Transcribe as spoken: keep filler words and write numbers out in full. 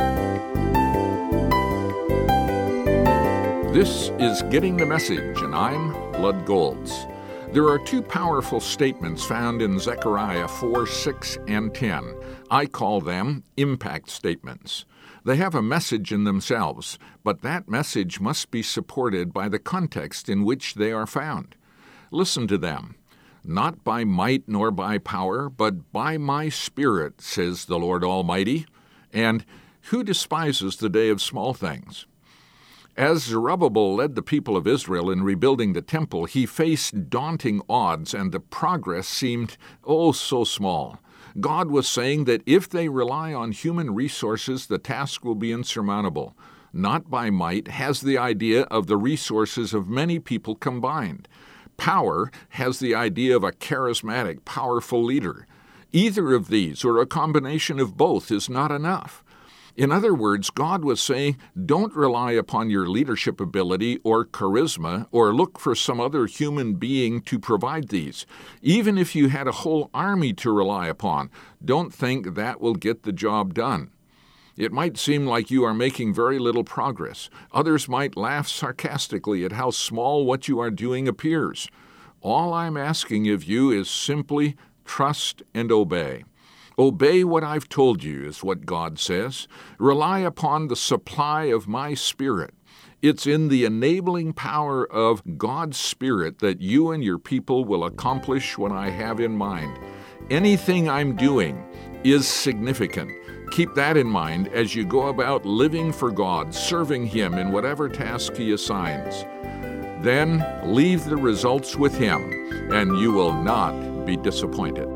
This is Getting the Message, and I'm Lud Golds. There are two powerful statements found in Zechariah four, six, and ten. I call them impact statements. They have a message in themselves, but that message must be supported by the context in which they are found. Listen to them. Not by might nor by power, but by my Spirit, says the Lord Almighty. And who despises the day of small things? As Zerubbabel led the people of Israel in rebuilding the temple, he faced daunting odds, and the progress seemed, oh, so small. God was saying that if they rely on human resources, the task will be insurmountable. Not by might has the idea of the resources of many people combined. Power has the idea of a charismatic, powerful leader. Either of these, or a combination of both, is not enough. In other words, God was saying, don't rely upon your leadership ability or charisma or look for some other human being to provide these. Even if you had a whole army to rely upon, don't think that will get the job done. It might seem like you are making very little progress. Others might laugh sarcastically at how small what you are doing appears. All I'm asking of you is simply trust and obey. Obey what I've told you, is what God says. Rely upon the supply of my Spirit. It's in the enabling power of God's Spirit that you and your people will accomplish what I have in mind. Anything I'm doing is significant. Keep that in mind as you go about living for God, serving Him in whatever task He assigns. Then leave the results with Him, and you will not be disappointed.